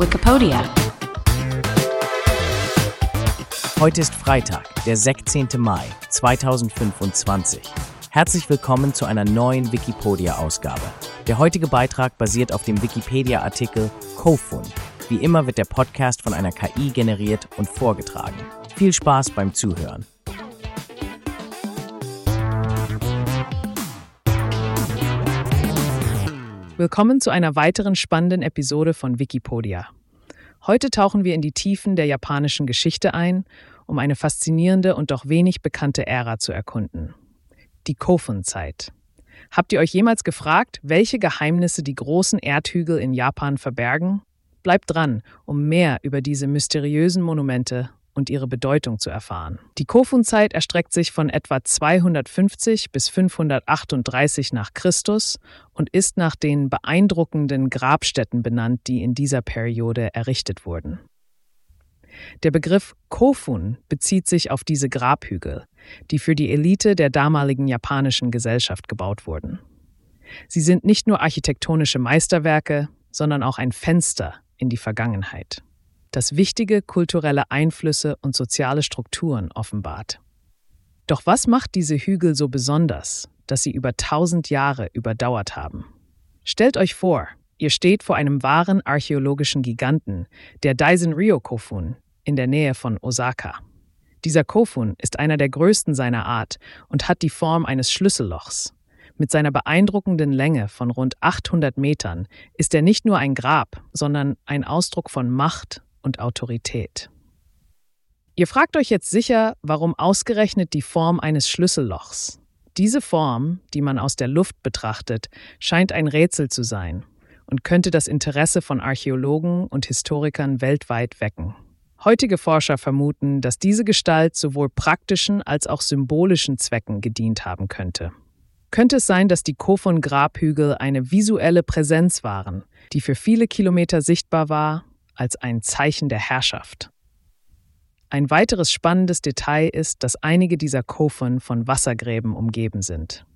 Wikipedia. Heute ist Freitag, der 16. Mai 2025. Herzlich willkommen zu einer neuen Wikipedia-Ausgabe. Der heutige Beitrag basiert auf dem Wikipedia-Artikel Kofun. Wie immer wird der Podcast von einer KI generiert und vorgetragen. Viel Spaß beim Zuhören. Willkommen zu einer weiteren spannenden Episode von Wikipedia. Heute tauchen wir in die Tiefen der japanischen Geschichte ein, um eine faszinierende und doch wenig bekannte Ära zu erkunden. Die Kofun-Zeit. Habt ihr euch jemals gefragt, welche Geheimnisse die großen Erdhügel in Japan verbergen? Bleibt dran, um mehr über diese mysteriösen Monumente und ihre Bedeutung zu erfahren. Die Kofun-Zeit erstreckt sich von etwa 250 bis 538 nach Christus und ist nach den beeindruckenden Grabstätten benannt, die in dieser Periode errichtet wurden. Der Begriff Kofun bezieht sich auf diese Grabhügel, die für die Elite der damaligen japanischen Gesellschaft gebaut wurden. Sie sind nicht nur architektonische Meisterwerke, sondern auch ein Fenster in die Vergangenheit, das wichtige kulturelle Einflüsse und soziale Strukturen offenbart. Doch was macht diese Hügel so besonders, dass sie über 1000 Jahre überdauert haben? Stellt euch vor, ihr steht vor einem wahren archäologischen Giganten, der Daisen-ryo Kofun, in der Nähe von Osaka. Dieser Kofun ist einer der größten seiner Art und hat die Form eines Schlüssellochs. Mit seiner beeindruckenden Länge von rund 800 Metern ist er nicht nur ein Grab, sondern ein Ausdruck von Macht und Autorität. Ihr fragt euch jetzt sicher, warum ausgerechnet die Form eines Schlüssellochs? Diese Form, die man aus der Luft betrachtet, scheint ein Rätsel zu sein und könnte das Interesse von Archäologen und Historikern weltweit wecken. Heutige Forscher vermuten, dass diese Gestalt sowohl praktischen als auch symbolischen Zwecken gedient haben könnte. Könnte es sein, dass die Kofun-Grabhügel eine visuelle Präsenz waren, die für viele Kilometer sichtbar war, als ein Zeichen der Herrschaft? Ein weiteres spannendes Detail ist, dass einige dieser Kofun von Wassergräben umgeben sind.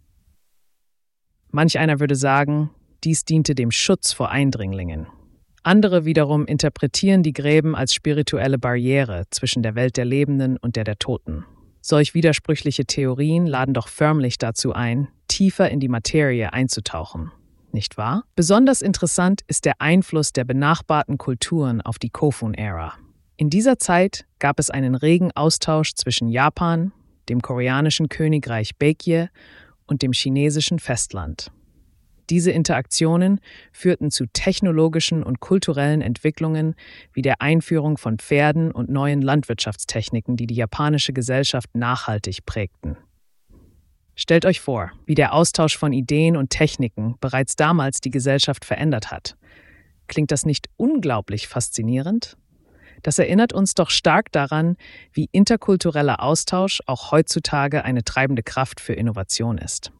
Manch einer würde sagen, dies diente dem Schutz vor Eindringlingen. Andere wiederum interpretieren die Gräben als spirituelle Barriere zwischen der Welt der Lebenden und der Toten. Solch widersprüchliche Theorien laden doch förmlich dazu ein, tiefer in die Materie einzutauchen. Nicht wahr? Besonders interessant ist der Einfluss der benachbarten Kulturen auf die Kofun-Ära. In dieser Zeit gab es einen regen Austausch zwischen Japan, dem koreanischen Königreich Baekje und dem chinesischen Festland. Diese Interaktionen führten zu technologischen und kulturellen Entwicklungen wie der Einführung von Pferden und neuen Landwirtschaftstechniken, die die japanische Gesellschaft nachhaltig prägten. Stellt euch vor, wie der Austausch von Ideen und Techniken bereits damals die Gesellschaft verändert hat. Klingt das nicht unglaublich faszinierend? Das erinnert uns doch stark daran, wie interkultureller Austausch auch heutzutage eine treibende Kraft für Innovation ist.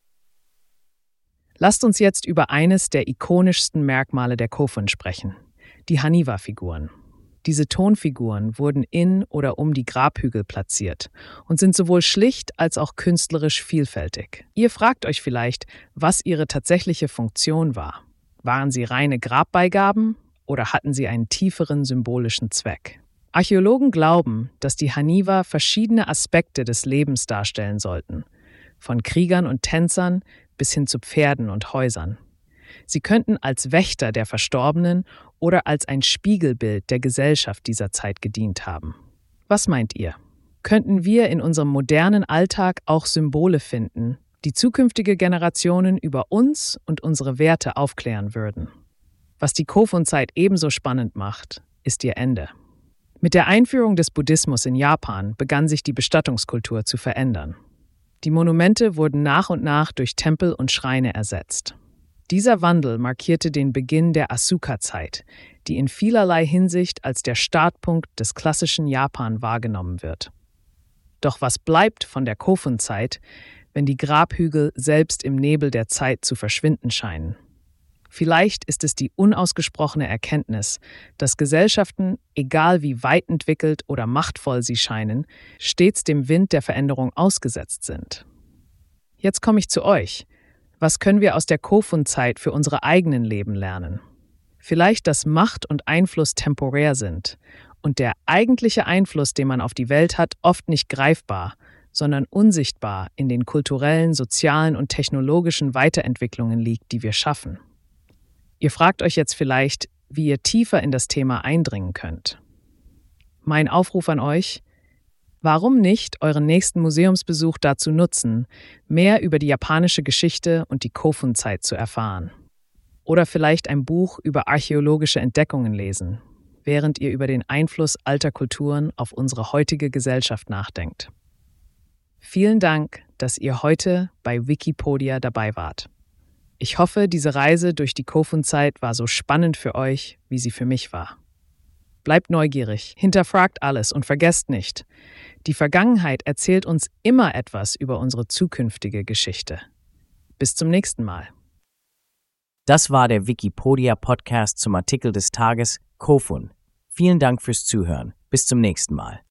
Lasst uns jetzt über eines der ikonischsten Merkmale der Kofun sprechen: die Haniwa-Figuren. Diese Tonfiguren wurden in oder um die Grabhügel platziert und sind sowohl schlicht als auch künstlerisch vielfältig. Ihr fragt euch vielleicht, was ihre tatsächliche Funktion war. Waren sie reine Grabbeigaben oder hatten sie einen tieferen symbolischen Zweck? Archäologen glauben, dass die Haniwa verschiedene Aspekte des Lebens darstellen sollten, von Kriegern und Tänzern bis hin zu Pferden und Häusern. Sie könnten als Wächter der Verstorbenen oder als ein Spiegelbild der Gesellschaft dieser Zeit gedient haben. Was meint ihr? Könnten wir in unserem modernen Alltag auch Symbole finden, die zukünftige Generationen über uns und unsere Werte aufklären würden? Was die Kofun-Zeit ebenso spannend macht, ist ihr Ende. Mit der Einführung des Buddhismus in Japan begann sich die Bestattungskultur zu verändern. Die Monumente wurden nach und nach durch Tempel und Schreine ersetzt. Dieser Wandel markierte den Beginn der Asuka-Zeit, die in vielerlei Hinsicht als der Startpunkt des klassischen Japan wahrgenommen wird. Doch was bleibt von der Kofun-Zeit, wenn die Grabhügel selbst im Nebel der Zeit zu verschwinden scheinen? Vielleicht ist es die unausgesprochene Erkenntnis, dass Gesellschaften, egal wie weit entwickelt oder machtvoll sie scheinen, stets dem Wind der Veränderung ausgesetzt sind. Jetzt komme ich zu euch. Was können wir aus der Kofun-Zeit für unsere eigenen Leben lernen? Vielleicht, dass Macht und Einfluss temporär sind und der eigentliche Einfluss, den man auf die Welt hat, oft nicht greifbar, sondern unsichtbar in den kulturellen, sozialen und technologischen Weiterentwicklungen liegt, die wir schaffen. Ihr fragt euch jetzt vielleicht, wie ihr tiefer in das Thema eindringen könnt. Mein Aufruf an euch: Warum nicht euren nächsten Museumsbesuch dazu nutzen, mehr über die japanische Geschichte und die Kofun-Zeit zu erfahren? Oder vielleicht ein Buch über archäologische Entdeckungen lesen, während ihr über den Einfluss alter Kulturen auf unsere heutige Gesellschaft nachdenkt. Vielen Dank, dass ihr heute bei Wikipedia dabei wart. Ich hoffe, diese Reise durch die Kofun-Zeit war so spannend für euch, wie sie für mich war. Bleibt neugierig, hinterfragt alles und vergesst nicht, die Vergangenheit erzählt uns immer etwas über unsere zukünftige Geschichte. Bis zum nächsten Mal. Das war der Wikipedia-Podcast zum Artikel des Tages Kofun. Vielen Dank fürs Zuhören. Bis zum nächsten Mal.